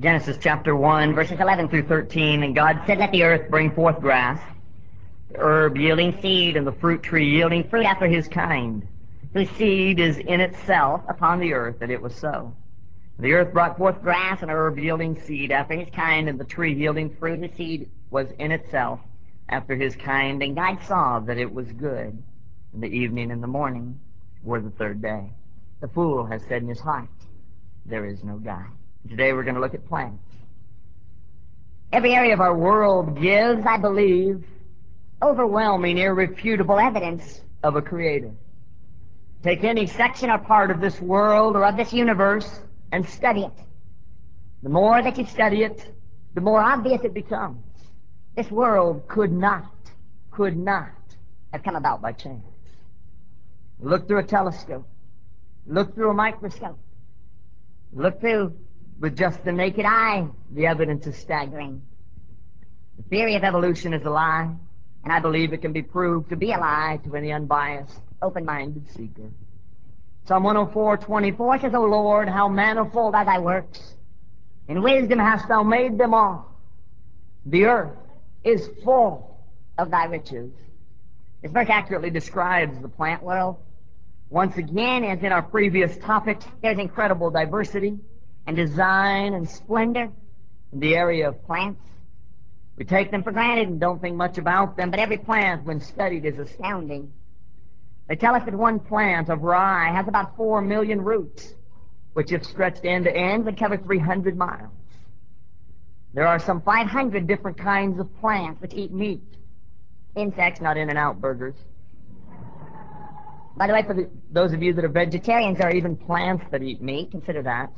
Genesis chapter 1, verses 11 through 13. And God said, "Let the earth bring forth grass, the herb yielding seed, and the fruit tree yielding fruit after his kind, whose seed is in itself upon the earth." And it was so. The earth brought forth grass and herb yielding seed after his kind, and the tree yielding fruit, whose seed was in itself after his kind. And God saw that it was good. And the evening and the morning were the third day. The fool has said in his heart, "There is no God." Today we're going to look at plants. Every area of our world gives, I believe, overwhelming, irrefutable evidence of a creator. Take any section or part of this world or of this universe and study it. The more that you study it, the more obvious it becomes. This world could not have come about by chance. Look through a telescope. Look through a microscope. Look through with just the naked eye. The evidence is staggering. The theory of evolution is a lie, and I believe it can be proved to be a lie to any unbiased, open-minded seeker. Psalm 104:24 says, "O Lord, how manifold are thy works. In wisdom hast thou made them all. The earth is full of thy riches." This verse accurately describes the plant world. Once again, as in our previous topics, there's incredible diversity and design and splendor in the area of plants. We take them for granted and don't think much about them, but every plant, when studied, is astounding. They tell us that one plant of rye has about 4 million roots, which if stretched end to end would cover 300 miles. There are some 500 different kinds of plants which eat meat. Insects, not In-N-Out burgers. By the way, for those of you that are vegetarians, there are even plants that eat meat. Consider that.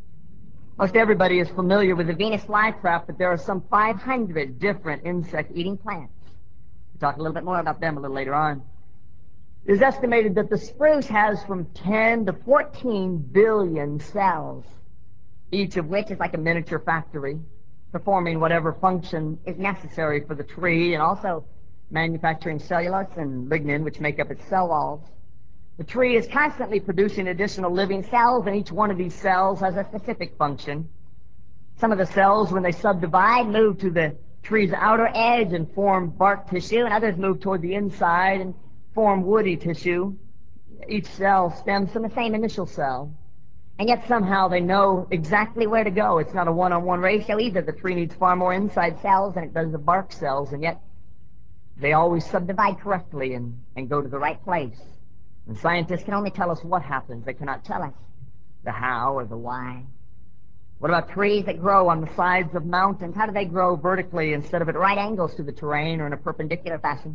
Most everybody is familiar with the Venus flytrap, but there are some 500 different insect-eating plants. We'll talk a little bit more about them a little later on. It is estimated that the spruce has from 10 to 14 billion cells, each of which is like a miniature factory, performing whatever function is necessary for the tree, and also manufacturing cellulose and lignin, which make up its cell walls. The tree is constantly producing additional living cells, and each one of these cells has a specific function. Some of the cells, when they subdivide, move to the tree's outer edge and form bark tissue, and others move toward the inside and form woody tissue. Each cell stems from the same initial cell, and yet somehow they know exactly where to go. It's not a one-on-one ratio either. The tree needs far more inside cells than it does the bark cells, and yet they always subdivide correctly and go to the right place. And scientists can only tell us what happens. They cannot tell us the how or the why. What about trees that grow on the sides of mountains? How do they grow vertically instead of at right angles to the terrain or in a perpendicular fashion?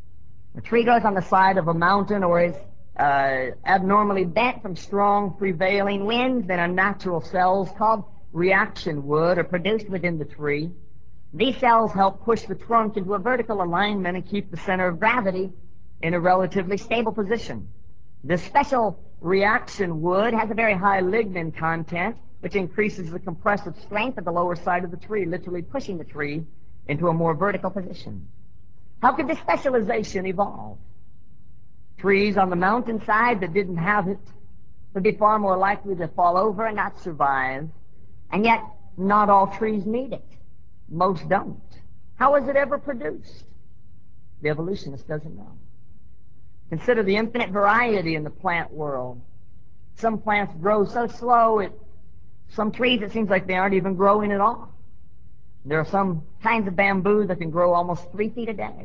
A tree grows on the side of a mountain or is abnormally bent from strong prevailing winds. Then unnatural cells called reaction wood are produced within the tree. These cells help push the trunk into a vertical alignment and keep the center of gravity in a relatively stable position. This special reaction wood has a very high lignin content, which increases the compressive strength of the lower side of the tree, literally pushing the tree into a more vertical position. How could this specialization evolve? Trees on the mountainside that didn't have it would be far more likely to fall over and not survive, and yet not all trees need it. Most don't. How was it ever produced? The evolutionist doesn't know. Consider the infinite variety in the plant world. Some plants grow so slow, some trees it seems like they aren't even growing at all. There are some kinds of bamboo that can grow almost 3 feet a day.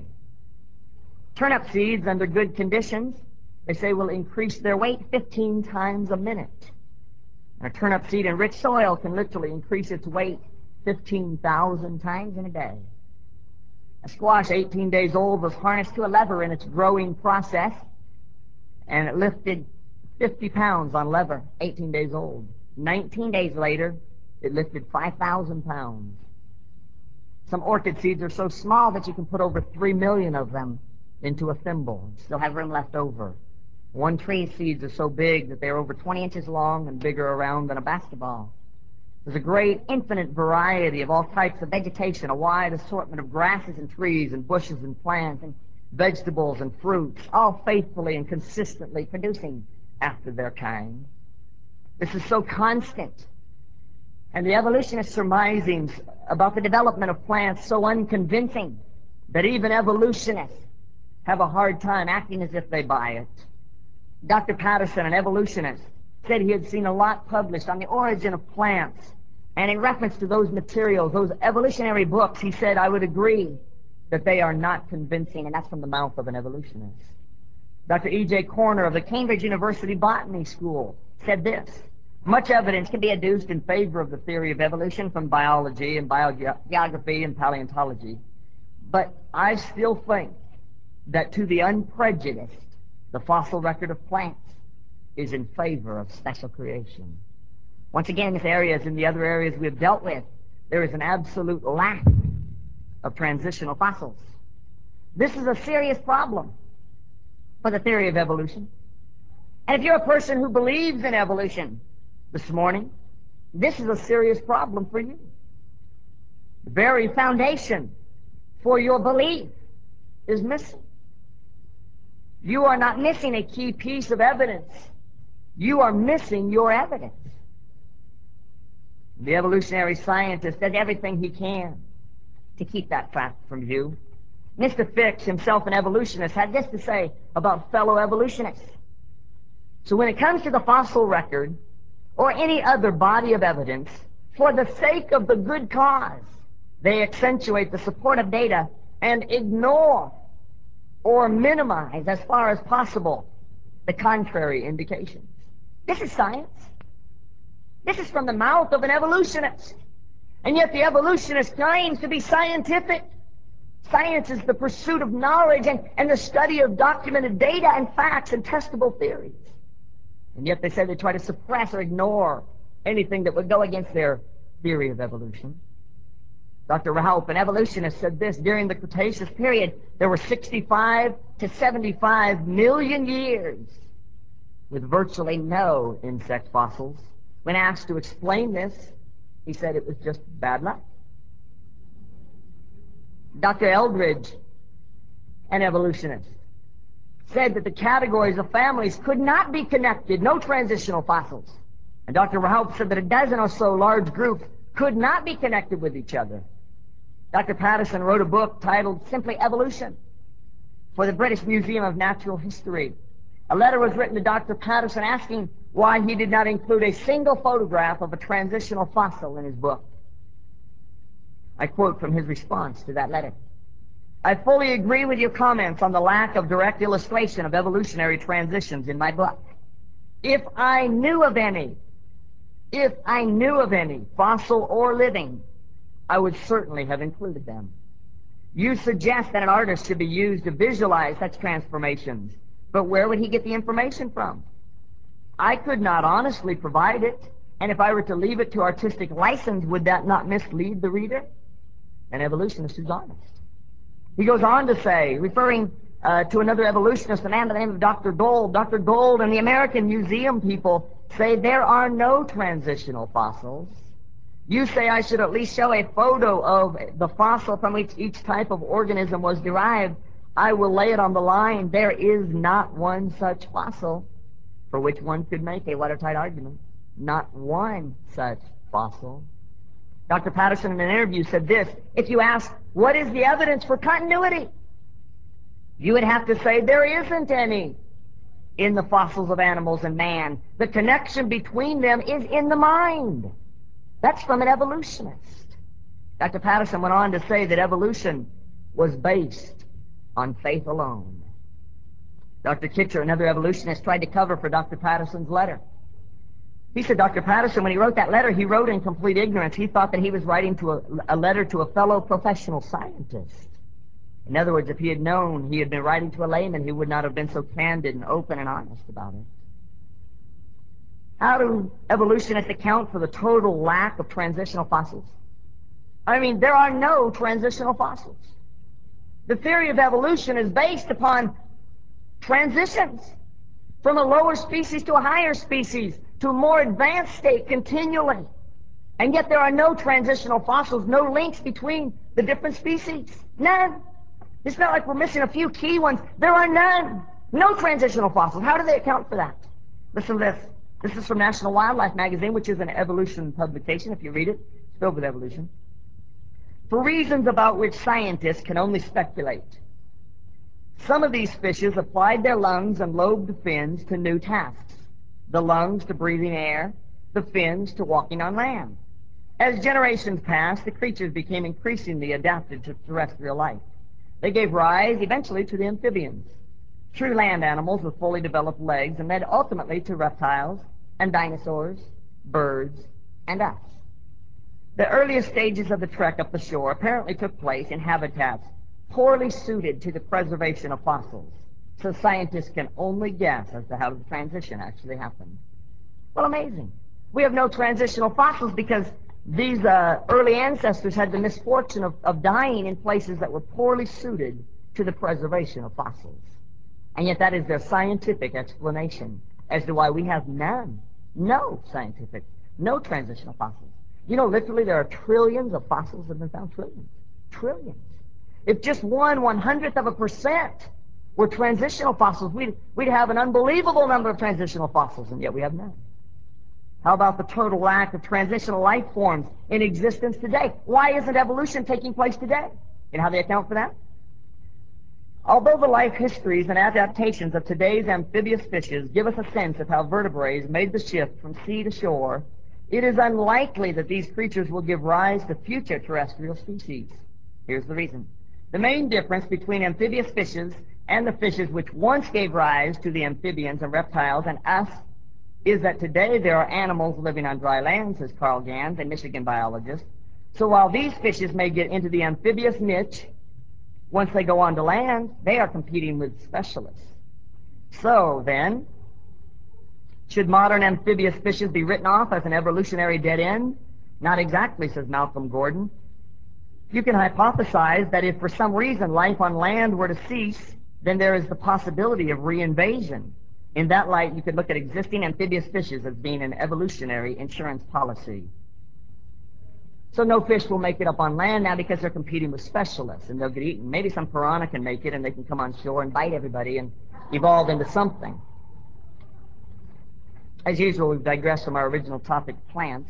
Turnip seeds under good conditions, they say, will increase their weight 15 times a minute. And a turnip seed in rich soil can literally increase its weight 15,000 times in a day. A squash 18 days old was harnessed to a lever in its growing process, and it lifted 50 pounds on lever, 18 days old. 19 days later, it lifted 5,000 pounds. Some orchid seeds are so small that you can put over 3 million of them into a thimble and still have room left over. One tree's seeds are so big that they're over 20 inches long and bigger around than a basketball. There's a great infinite variety of all types of vegetation, a wide assortment of grasses and trees and bushes and plants and vegetables and fruits, all faithfully and consistently producing after their kind. This is so constant And the evolutionist surmisings about the development of plants so unconvincing that even evolutionists have a hard time acting as if they buy it. Dr. Patterson, an evolutionist, said he had seen a lot published on the origin of plants. And in reference to those materials, those evolutionary books, he said, I would agree that they are not convincing, and that's from the mouth of an evolutionist. Dr. E.J. Corner of the Cambridge University Botany School said this: much evidence can be adduced in favor of the theory of evolution from biology and biogeography and paleontology, but I still think that to the unprejudiced, the fossil record of plants is in favor of special creation. Once again, in this area, as in the other areas we have dealt with, there is an absolute lack of transitional fossils. This is a serious problem for the theory of evolution. And if you're a person who believes in evolution this morning, this is a serious problem for you. The very foundation for your belief is missing. You are not missing a key piece of evidence. You are missing your evidence. The evolutionary scientist does everything he can to keep that fact from you. Mr. Fix, himself an evolutionist, had this to say about fellow evolutionists. So when it comes to the fossil record or any other body of evidence, for the sake of the good cause, they accentuate the supportive data and ignore or minimize as far as possible the contrary indications. This is science. This is from the mouth of an evolutionist. And yet the evolutionist claims to be scientific. Science is the pursuit of knowledge and the study of documented data and facts and testable theories. And yet they say they try to suppress or ignore anything that would go against their theory of evolution. Dr. Raup, an evolutionist, said this: during the Cretaceous period, there were 65 to 75 million years with virtually no insect fossils. When asked to explain this, he said it was just bad luck. Dr. Eldridge, an evolutionist, said that the categories of families could not be connected, no transitional fossils. And Dr. Raup said that a dozen or so large groups could not be connected with each other. Dr. Patterson wrote a book titled simply Evolution for the British Museum of Natural History. A letter was written to Dr. Patterson asking why he did not include a single photograph of a transitional fossil in his book. I quote from his response to that letter: I fully agree with your comments on the lack of direct illustration of evolutionary transitions in my book. If I knew of any, fossil or living, I would certainly have included them. You suggest that an artist should be used to visualize such transformations, but where would he get the information from? I could not honestly provide it, and if I were to leave it to artistic license, would that not mislead the reader? An evolutionist who's honest. He goes on to say, referring to another evolutionist, a man by the name of Dr. Gold. Dr. Gold and the American Museum people say there are no transitional fossils. You say I should at least show a photo of the fossil from which each type of organism was derived. I will lay it on the line. There is not one such fossil for which one could make a watertight argument. Not one such fossil. Dr. Patterson in an interview said this: if you ask, what is the evidence for continuity? You would have to say there isn't any in the fossils of animals and man. The connection between them is in the mind. That's from an evolutionist. Dr. Patterson went on to say that evolution was based on faith alone. Dr. Kitcher, another evolutionist, tried to cover for Dr. Patterson's letter. He said Dr. Patterson, when he wrote that letter, he wrote in complete ignorance. He thought that he was writing to a letter to a fellow professional scientist. In other words, if he had known he had been writing to a layman, he would not have been so candid and open and honest about it. How do evolutionists account for the total lack of transitional fossils? I mean, there are no transitional fossils. The theory of evolution is based upon transitions from a lower species to a higher species to a more advanced state continually. And yet there are no transitional fossils, no links between the different species. None. It's not like we're missing a few key ones. There are none. No transitional fossils. How do they account for that? Listen to this. This is from National Wildlife Magazine, which is an evolution publication. If you read it, it's filled with evolution. For reasons about which scientists can only speculate, some of these fishes applied their lungs and lobed fins to new tasks. The lungs to breathing air, the fins to walking on land. As generations passed, the creatures became increasingly adapted to terrestrial life. They gave rise eventually to the amphibians, true land animals with fully developed legs, and led ultimately to reptiles and dinosaurs, birds, and us. The earliest stages of the trek up the shore apparently took place in habitats poorly suited to the preservation of fossils, so scientists can only guess as to how the transition actually happened. Well, amazing. We have no transitional fossils because these early ancestors had the misfortune of dying in places that were poorly suited to the preservation of fossils. And yet that is their scientific explanation as to why we have none, no transitional fossils. You know, literally there are trillions of fossils that have been found, trillions, trillions. If just 1/100% were transitional fossils, we'd have an unbelievable number of transitional fossils, and yet we have none. How about the total lack of transitional life forms in existence today? Why isn't evolution taking place today? You know how they account for that? Although the life histories and adaptations of today's amphibious fishes give us a sense of how vertebrates made the shift from sea to shore, it is unlikely that these creatures will give rise to future terrestrial species. Here's the reason. The main difference between amphibious fishes and the fishes which once gave rise to the amphibians and reptiles and us is that today there are animals living on dry land, says Carl Gans, a Michigan biologist. So while these fishes may get into the amphibious niche, once they go on to land, they are competing with specialists. So then, should modern amphibious fishes be written off as an evolutionary dead end? Not exactly, says Malcolm Gordon. You can hypothesize that if for some reason life on land were to cease, then there is the possibility of reinvasion. In that light, you could look at existing amphibious fishes as being an evolutionary insurance policy. So no fish will make it up on land now because they're competing with specialists and they'll get eaten. Maybe some piranha can make it and they can come on shore and bite everybody and evolve into something. As usual, we've digressed from our original topic, plants.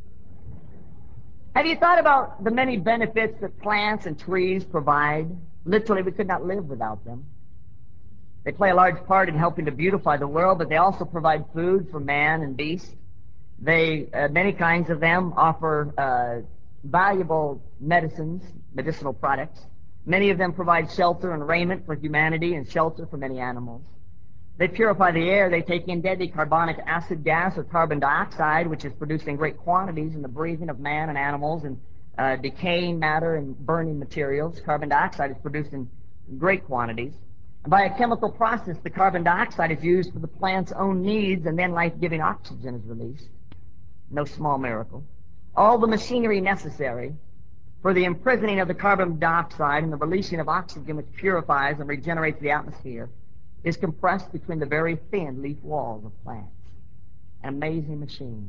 Have you thought about the many benefits that plants and trees provide? Literally, we could not live without them. They play a large part in helping to beautify the world, but they also provide food for man and beast. Many kinds of them offer valuable medicines, medicinal products. Many of them provide shelter and raiment for humanity and shelter for many animals. They purify the air. They take in deadly carbonic acid gas or carbon dioxide, which is produced in great quantities in the breathing of man and animals and decaying matter and burning materials. Carbon dioxide is produced in great quantities. And by a chemical process, the carbon dioxide is used for the plant's own needs, and then life-giving oxygen is released. No small miracle. All the machinery necessary for the imprisoning of the carbon dioxide and the releasing of oxygen, which purifies and regenerates the atmosphere, is compressed between the very thin leaf walls of plants. An amazing machine.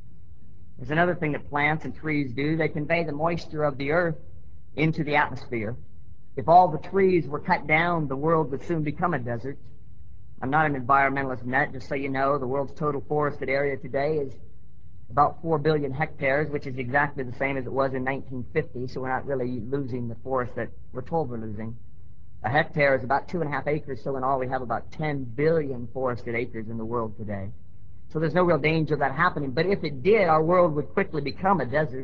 There's another thing that plants and trees do. They convey the moisture of the earth into the atmosphere. If all the trees were cut down, the world would soon become a desert. I'm not an environmentalist, Net, just so you know. The world's total forested area today is about 4 billion hectares, which is exactly the same as it was in 1950, so we're not really losing the forest that we're told we're losing. A hectare is about 2.5 acres, so in all we have about 10 billion forested acres in the world today. So there's no real danger of that happening, but if it did, our world would quickly become a desert.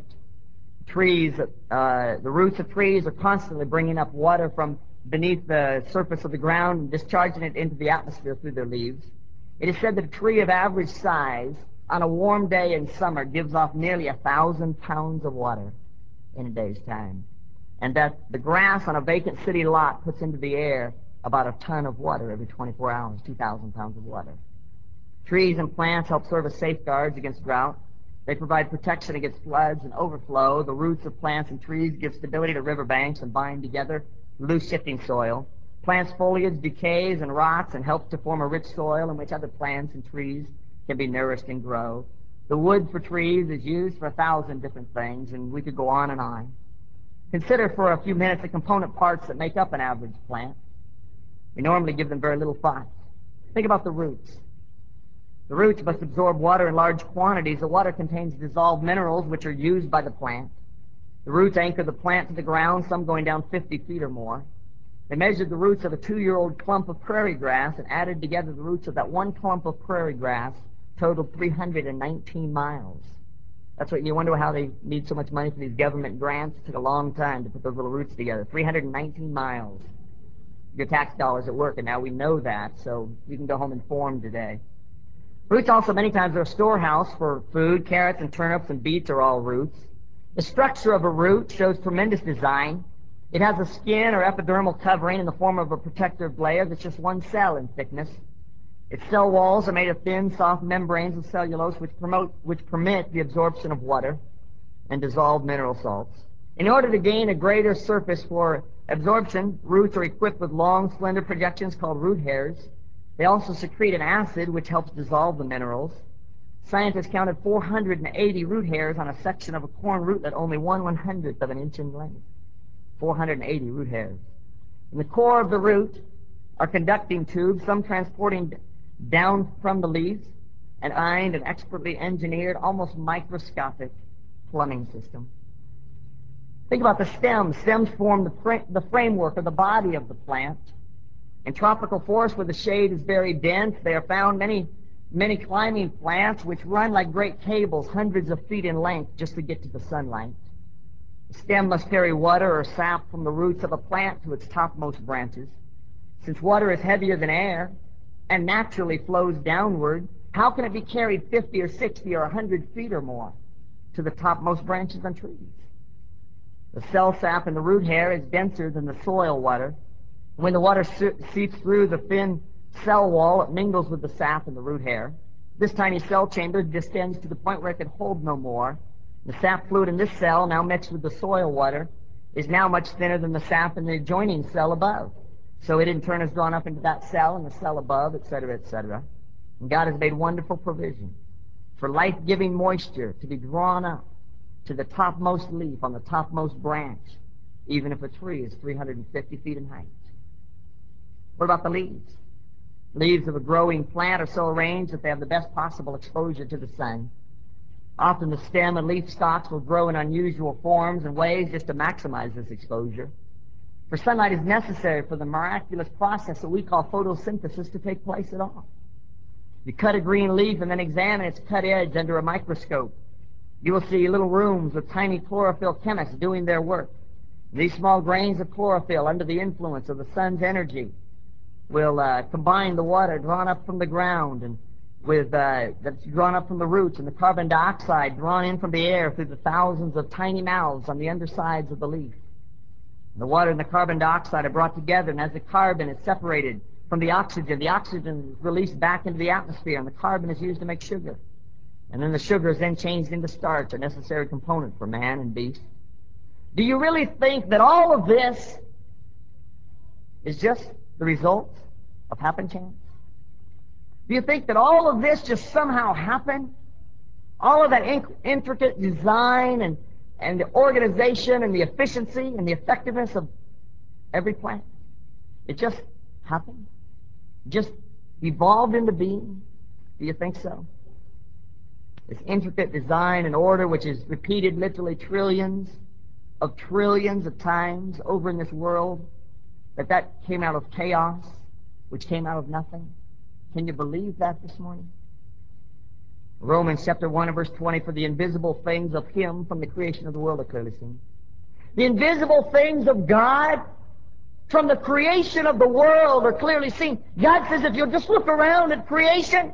Trees, the roots of trees are constantly bringing up water from beneath the surface of the ground and discharging it into the atmosphere through their leaves. It is said that a tree of average size on a warm day in summer gives off nearly 1,000 pounds of water in a day's time, and that the grass on a vacant city lot puts into the air about a ton of water every 24 hours, 2,000 pounds of water. Trees and plants help serve as safeguards against drought. They provide protection against floods and overflow. The roots of plants and trees give stability to riverbanks and bind together loose shifting soil. Plants' foliage decays and rots and helps to form a rich soil in which other plants and trees can be nourished and grow. The wood for trees is used for 1,000 different things, and we could go on and on. Consider for a few minutes the component parts that make up an average plant. We normally give them very little thought. Think about the roots. The roots must absorb water in large quantities. The water contains dissolved minerals which are used by the plant. The roots anchor the plant to the ground, some going down 50 feet or more. They measured the roots of a 2-year-old clump of prairie grass and added together the roots of that one clump of prairie grass, totaled 319 miles. That's what you wonder how they need so much money for these government grants. It took a long time to put those little roots together. 319 miles. Your tax dollars at work, and now we know that, so you can go home informed today. Roots also many times are a storehouse for food. Carrots and turnips and beets are all roots. The structure of a root shows tremendous design. It has a skin or epidermal covering in the form of a protective layer that's just one cell in thickness. Its cell walls are made of thin, soft membranes of cellulose which permit the absorption of water and dissolved mineral salts. In order to gain a greater surface for absorption, roots are equipped with long, slender projections called root hairs. They also secrete an acid which helps dissolve the minerals. Scientists counted 480 root hairs on a section of a corn rootlet only 1/100th of an inch in length. 480 root hairs. In the core of the root are conducting tubes, some transporting down from the leaves, an ironed and expertly engineered, almost microscopic plumbing system. Think about the stems. Stems form the framework of the body of the plant. In tropical forests where the shade is very dense, there are found many climbing plants which run like great cables, hundreds of feet in length, just to get to the sunlight. The stem must carry water or sap from the roots of a plant to its topmost branches. Since water is heavier than air and naturally flows downward, how can it be carried 50 or 60 or 100 feet or more to the topmost branches on trees? The cell sap in the root hair is denser than the soil water. When the water seeps through the thin cell wall, it mingles with the sap in the root hair. This tiny cell chamber distends to the point where it can hold no more. The sap fluid in this cell, now mixed with the soil water, is now much thinner than the sap in the adjoining cell above. So it in turn is drawn up into that cell and the cell above, etc., etc. And God has made wonderful provision for life-giving moisture to be drawn up to the topmost leaf on the topmost branch, even if a tree is 350 feet in height. What about the leaves? Leaves of a growing plant are so arranged that they have the best possible exposure to the sun. Often the stem and leaf stalks will grow in unusual forms and ways just to maximize this exposure. For sunlight is necessary for the miraculous process that we call photosynthesis to take place at all. You cut a green leaf and then examine its cut edge under a microscope. You will see little rooms with tiny chlorophyll chemists doing their work. These small grains of chlorophyll, under the influence of the sun's energy, will combine the water drawn up from the ground and that's drawn up from the roots and the carbon dioxide drawn in from the air through the thousands of tiny mouths on the undersides of the leaf. And the water and the carbon dioxide are brought together, and as the carbon is separated from the oxygen is released back into the atmosphere, and the carbon is used to make sugar. And then the sugar is then changed into starch, a necessary component for man and beast. Do you really think that all of this is just the result of happen chance? Do you think that all of this just somehow happened? All of that intricate design and the organization and the efficiency and the effectiveness of every plant, it just happened? Just evolved into being? Do you think so? This intricate design and order, which is repeated literally trillions of times over in this world, that came out of chaos, which came out of nothing. Can you believe that this morning? Romans chapter 1 and verse 20, for the invisible things of Him from the creation of the world are clearly seen. The invisible things of God from the creation of the world are clearly seen. God says if you'll just look around at creation,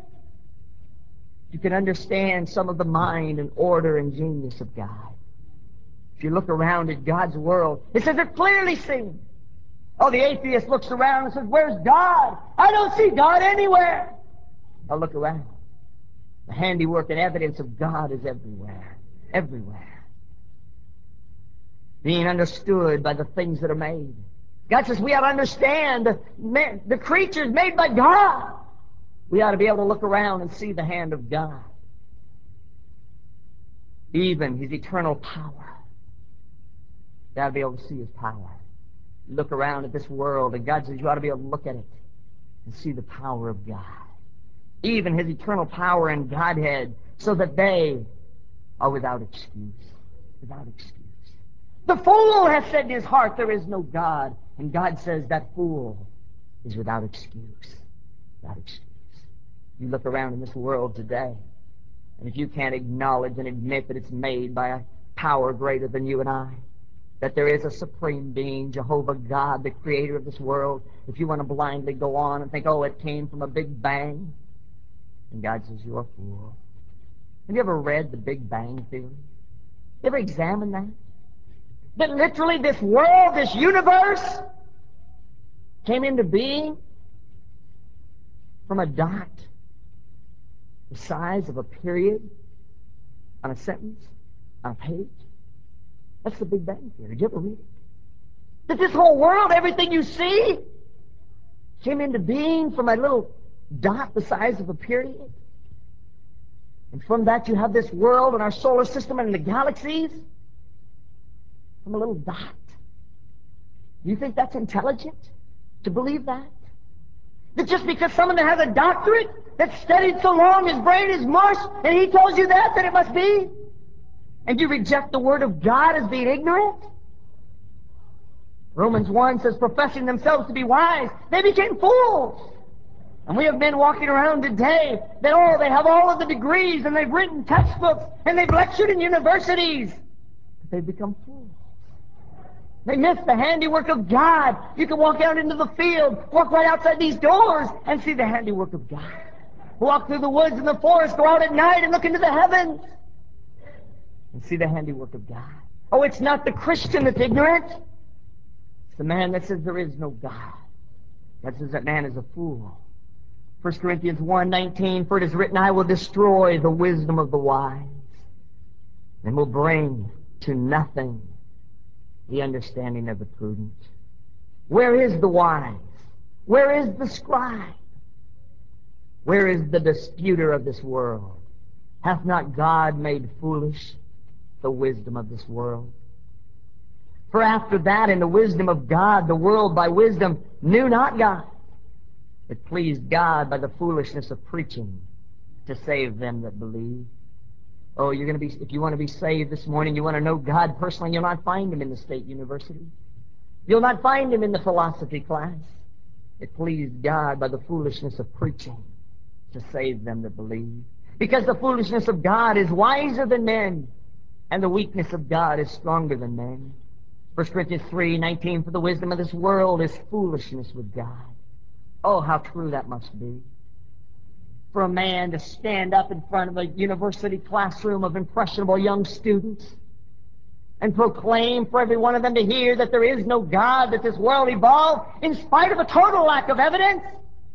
you can understand some of the mind and order and genius of God. If you look around at God's world, it says they're clearly seen. Oh, the atheist looks around and says, where's God? I don't see God anywhere. Now look around. The handiwork and evidence of God is everywhere. Everywhere. Being understood by the things that are made. God says we ought to understand the creatures made by God. We ought to be able to look around and see the hand of God. Even His eternal power. We ought to be able to see His power. Look around at this world, and God says you ought to be able to look at it and see the power of God. even his eternal power and Godhead, so that they are without excuse. Without excuse. The fool has said in his heart, there is no God. And God says that fool is without excuse. Without excuse. You look around in this world today, and if you can't acknowledge and admit that it's made by a power greater than you and I, that there is a supreme being, Jehovah God, the creator of this world, if you want to blindly go on and think, oh, it came from a big bang, and God says, you're a fool. Have you ever read the Big Bang Theory? You ever examined that? That literally this world, this universe, came into being from a dot the size of a period on a sentence, on a page. That's the Big Bang Theory. Did you ever read it? That this whole world, everything you see, came into being from a little dot the size of a period. And from that you have this world and our solar system and the galaxies from a little dot. You think that's intelligent to believe that? That just because someone that has a doctorate, that's studied so long, his brain is mush, and he tells you that it must be? And you reject the Word of God as being ignorant? Romans 1 says, professing themselves to be wise, they became fools. And we have men walking around today that, oh, they have all of the degrees, and they've written textbooks, and they've lectured in universities. But they've become fools. They miss the handiwork of God. You can walk out into the field, walk right outside these doors, and see the handiwork of God. Walk through the woods and the forest, go out at night and look into the heavens, and see the handiwork of God. Oh, it's not the Christian that's ignorant. It's the man that says there is no God. That says that man is a fool. 1 Corinthians 1:19, for it is written, I will destroy the wisdom of the wise, and will bring to nothing the understanding of the prudent. Where is the wise? Where is the scribe? Where is the disputer of this world? Hath not God made foolish the wisdom of this world? For after that, in the wisdom of God, the world by wisdom knew not God. It pleased God by the foolishness of preaching to save them that believe. Oh, you're going to be, if you want to be saved this morning, you want to know God personally, you'll not find Him in the state university. You'll not find Him in the philosophy class. It pleased God by the foolishness of preaching to save them that believe. Because the foolishness of God is wiser than men, and the weakness of God is stronger than men. 1 Corinthians 3:19, for the wisdom of this world is foolishness with God. Oh, how true that must be. For a man to stand up in front of a university classroom of impressionable young students and proclaim for every one of them to hear that there is no God, that this world evolved in spite of a total lack of evidence.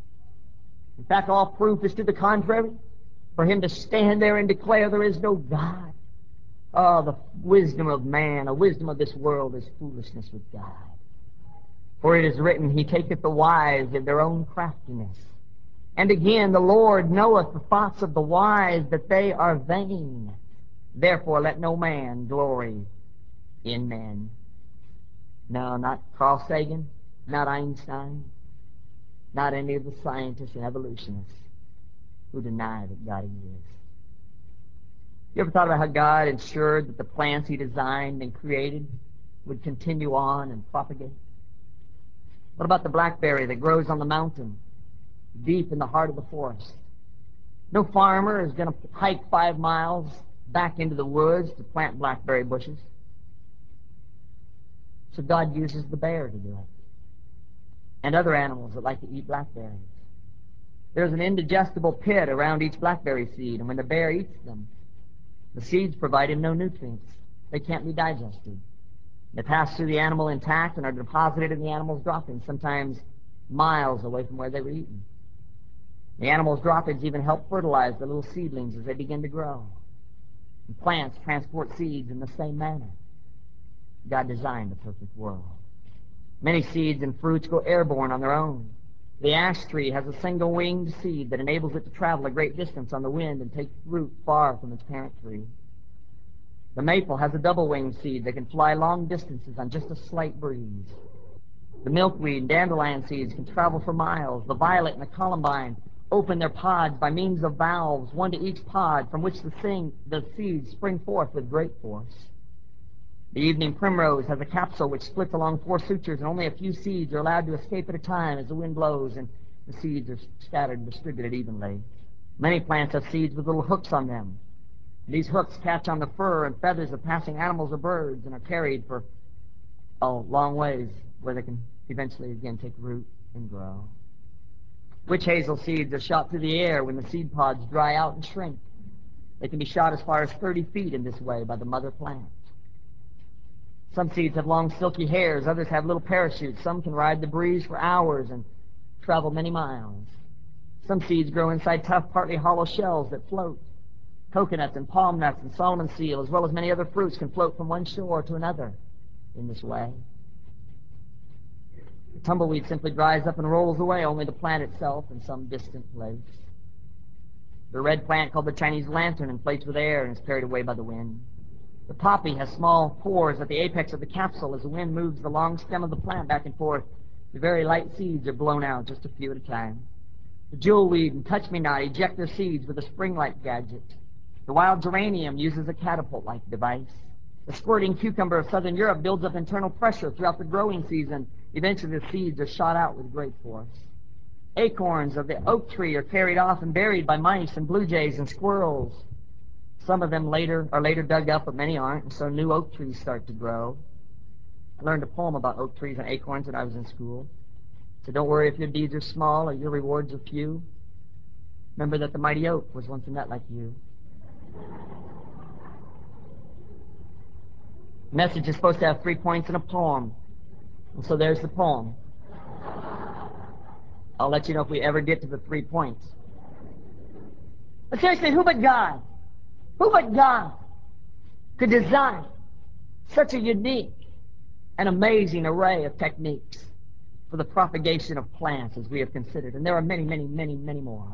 In fact, all proof is to the contrary. For him to stand there and declare there is no God. Oh, the wisdom of man, the wisdom of this world is foolishness with God. For it is written, He taketh the wise in their own craftiness. And again, the Lord knoweth the thoughts of the wise, that they are vain. Therefore let no man glory in men. No, not Carl Sagan, not Einstein, not any of the scientists and evolutionists who deny that God exists. You ever thought about how God ensured that the plants He designed and created would continue on and propagate? What about the blackberry that grows on the mountain, deep in the heart of the forest? No farmer is going to hike 5 miles back into the woods to plant blackberry bushes. So God uses the bear to do it, and other animals that like to eat blackberries. There's an indigestible pit around each blackberry seed, and when the bear eats them, the seeds provide him no nutrients. They can't be digested. They pass through the animal intact and are deposited in the animal's droppings, sometimes miles away from where they were eaten. The animal's droppings even help fertilize the little seedlings as they begin to grow. And plants transport seeds in the same manner. God designed the perfect world. Many seeds and fruits go airborne on their own. The ash tree has a single-winged seed that enables it to travel a great distance on the wind and take root far from its parent tree. The maple has a double-winged seed that can fly long distances on just a slight breeze. The milkweed and dandelion seeds can travel for miles. The violet and the columbine open their pods by means of valves, one to each pod, from which the seeds spring forth with great force. The evening primrose has a capsule which splits along 4 sutures, and only a few seeds are allowed to escape at a time as the wind blows, and the seeds are scattered and distributed evenly. Many plants have seeds with little hooks on them. These hooks catch on the fur and feathers of passing animals or birds and are carried for a long ways where they can eventually again take root and grow. Witch hazel seeds are shot through the air when the seed pods dry out and shrink. They can be shot as far as 30 feet in this way by the mother plant. Some seeds have long silky hairs, others have little parachutes. Some can ride the breeze for hours and travel many miles. Some seeds grow inside tough, partly hollow shells that float. Coconuts and palm nuts and Solomon seal, as well as many other fruits, can float from one shore to another in this way. The tumbleweed simply dries up and rolls away, only the plant itself in some distant place. The red plant, called the Chinese lantern, inflates with air and is carried away by the wind. The poppy has small pores at the apex of the capsule. As the wind moves the long stem of the plant back and forth, the very light seeds are blown out, just a few at a time. The jewelweed and touch-me-not eject their seeds with a spring-like gadget. The wild geranium uses a catapult-like device. The squirting cucumber of southern Europe builds up internal pressure throughout the growing season. Eventually, the seeds are shot out with great force. Acorns of the oak tree are carried off and buried by mice and blue jays and squirrels. Some of them are later dug up, but many aren't, and so new oak trees start to grow. I learned a poem about oak trees and acorns when I was in school. So don't worry if your deeds are small or your rewards are few. Remember that the mighty oak was once a nut like you. The message is supposed to have 3 points in a poem. And so there's the poem. I'll let you know if we ever get to the 3 points. But seriously, who but God could design such a unique and amazing array of techniques for the propagation of plants as we have considered? And there are many, many, many, many more.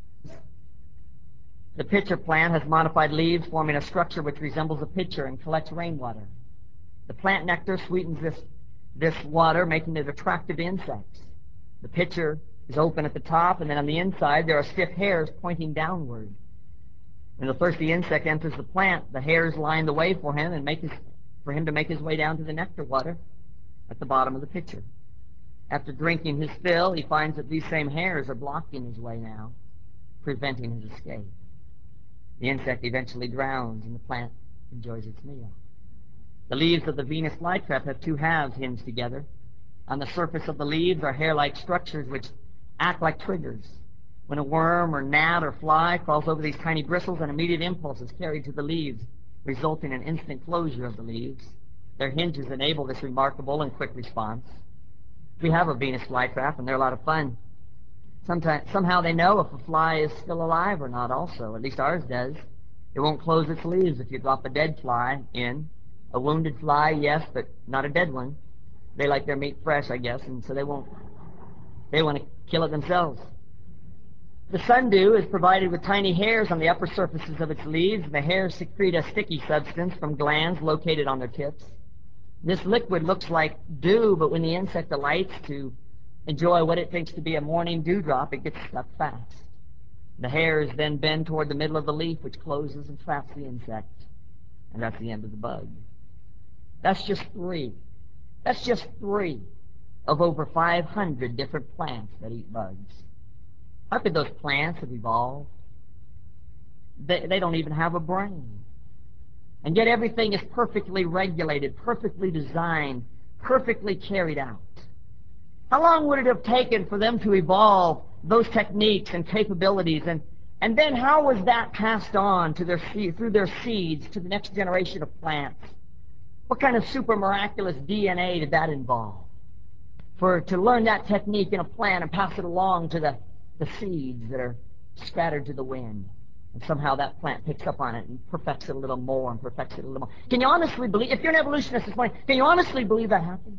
The pitcher plant has modified leaves forming a structure which resembles a pitcher and collects rainwater. The plant nectar sweetens this water, making it attractive to insects. The pitcher is open at the top, and then on the inside there are stiff hairs pointing downward. When the thirsty insect enters the plant, the hairs line the way for him for him to make his way down to the nectar water at the bottom of the pitcher. After drinking his fill, he finds that these same hairs are blocking his way now, preventing his escape. The insect eventually drowns, and the plant enjoys its meal. The leaves of the Venus flytrap have 2 halves hinged together. On the surface of the leaves are hair-like structures which act like triggers. When a worm or gnat or fly crawls over these tiny bristles, an immediate impulse is carried to the leaves, resulting in instant closure of the leaves. Their hinges enable this remarkable and quick response. We have a Venus flytrap, and they're a lot of fun. Somehow they know if a fly is still alive or not also. At least ours does. It won't close its leaves if you drop a dead fly in. A wounded fly, yes, but not a dead one. They like their meat fresh, I guess, and so they want to kill it themselves. The sundew is provided with tiny hairs on the upper surfaces of its leaves. The hairs secrete a sticky substance from glands located on their tips. This liquid looks like dew, but when the insect alights to enjoy what it thinks to be a morning dewdrop, it gets stuck fast. The hairs then bend toward the middle of the leaf, which closes and traps the insect. And that's the end of the bug. That's just 3. That's just 3 of over 500 different plants that eat bugs. How could those plants have evolved? They don't even have a brain. And yet everything is perfectly regulated, perfectly designed, perfectly carried out. How long would it have taken for them to evolve those techniques and capabilities? And then how was that passed on to through their seeds to the next generation of plants? What kind of super miraculous DNA did that involve? To learn that technique in a plant and pass it along to the seeds that are scattered to the wind. And somehow that plant picks up on it and perfects it a little more and perfects it a little more. Can you honestly believe, if you're an evolutionist this morning, can you honestly believe that happened?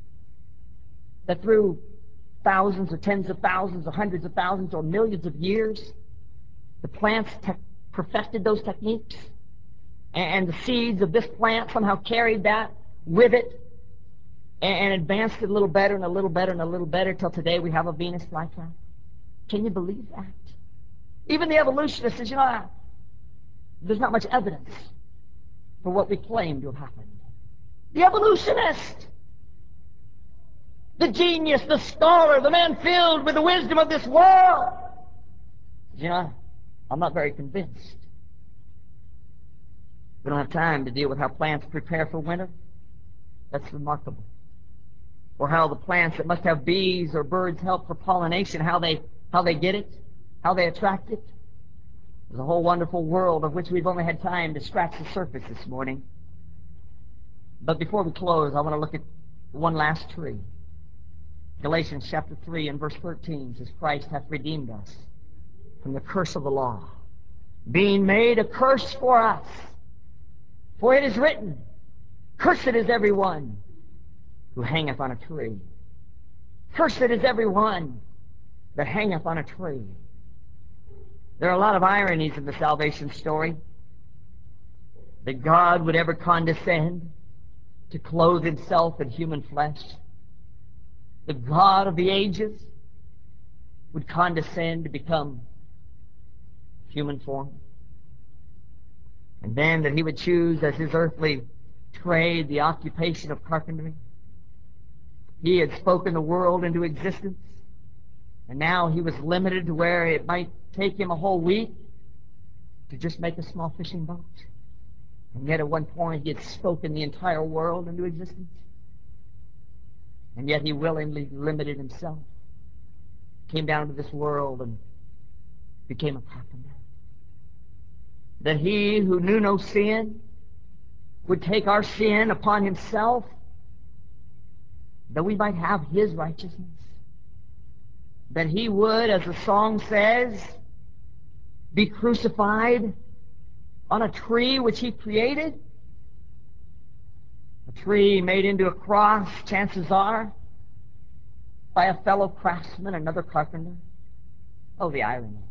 That through thousands or tens of thousands or hundreds of thousands or millions of years, the plants perfected those techniques? And the seeds of this plant somehow carried that with it and advanced it a little better and a little better and a little better till today we have a Venus flytrap? Can you believe that? Even the evolutionist says, there's not much evidence for what we claim to have happened. The evolutionist, the genius, the scholar, the man filled with the wisdom of this world, says, I'm not very convinced. We don't have time to deal with how plants prepare for winter. That's remarkable. Or how the plants that must have bees or birds help for pollination, how they get it, how they attract it. There's a whole wonderful world of which we've only had time to scratch the surface this morning. But before we close, I want to look at one last tree. Galatians chapter 3 and verse 13 says, Christ hath redeemed us from the curse of the law, being made a curse for us. For it is written, Cursed is every one who hangeth on a tree. Cursed is every one that hangeth on a tree. There are a lot of ironies in the salvation story. That God would ever condescend to clothe himself in human flesh. The God of the ages would condescend to become human form. And then that he would choose as his earthly trade the occupation of carpentry. He had spoken the world into existence, and now he was limited to where it might take him a whole week to just make a small fishing boat. And yet at one point he had spoken the entire world into existence. And yet he willingly limited himself, came down to this world and became a carpenter. That he who knew no sin would take our sin upon himself, that we might have his righteousness. That he would, as the song says, be crucified on a tree which he created. A tree made into a cross, chances are, by a fellow craftsman, another carpenter. Oh, the irony.